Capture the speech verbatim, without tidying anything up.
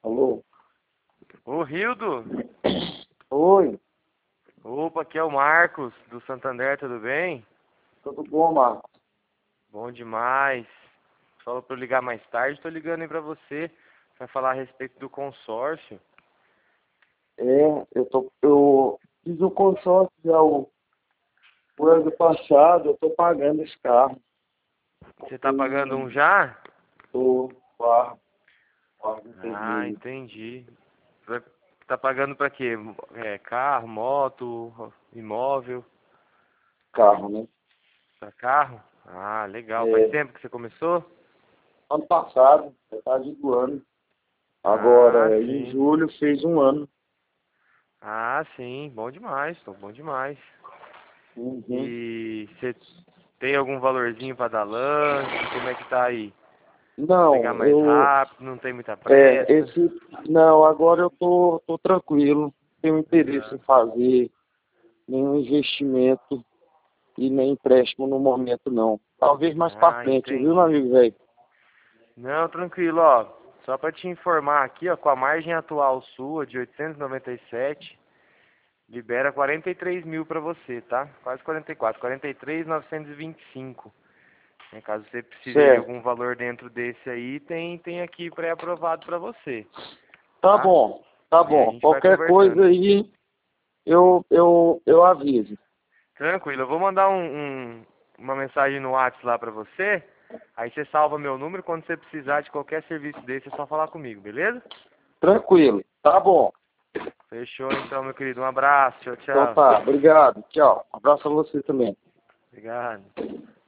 Alô? Ô, Rildo! Oi, Opa, aqui é o Marcos, do Santander, tudo bem? tudo bom, Marcos? Bom demais. Falou pra eu ligar mais tarde, tô ligando aí pra você, pra falar a respeito do consórcio. É, eu, tô, eu fiz o consórcio já o, o ano passado, eu tô pagando esse carro. Você tá pagando um já? Tô carro, carro Ah, vermelho. entendi. Pra- Tá pagando pra quê? É, carro, moto, imóvel, Carro, né? pra carro? Ah, legal. Faz É, tempo que você começou? ano passado, metade do ano. Ah, Agora, em sim. julho, fez um ano. Ah, sim. Bom demais, tô bom demais. Uhum. E você tem algum valorzinho para dar lanche? Como é que tá aí? Pegar Não, mais eu, rápido, não tem muita é, pressa? esse, não, agora eu tô, tô tranquilo. Tenho interesse em Ah, fazer nenhum investimento e nem empréstimo no momento, não. Talvez mais pra ah, frente, viu, meu entendi. amigo velho? Não, tranquilo, ó. Só para te informar aqui, ó, com a margem atual sua de oitocentos e noventa e sete, libera quarenta e três mil para você, tá? Quase quarenta e quatro, quarenta e três mil novecentos e vinte e cinco. Né, caso você precise de Certo. algum valor dentro desse aí, tem tem aqui pré-aprovado para você, Tá tá? bom, tá E a bom. gente vai Qualquer coisa conversando. aí, eu, eu, eu aviso. Tranquilo, eu vou mandar um, um- uma mensagem no WhatsApp lá pra você. Aí você salva meu número. Quando você precisar de qualquer serviço desse, é só falar comigo, beleza? Tranquilo, tá bom. Fechou então, meu querido. Um abraço. Tchau, Então tchau. tá, obrigado. Tchau. Um abraço a você também. Obrigado.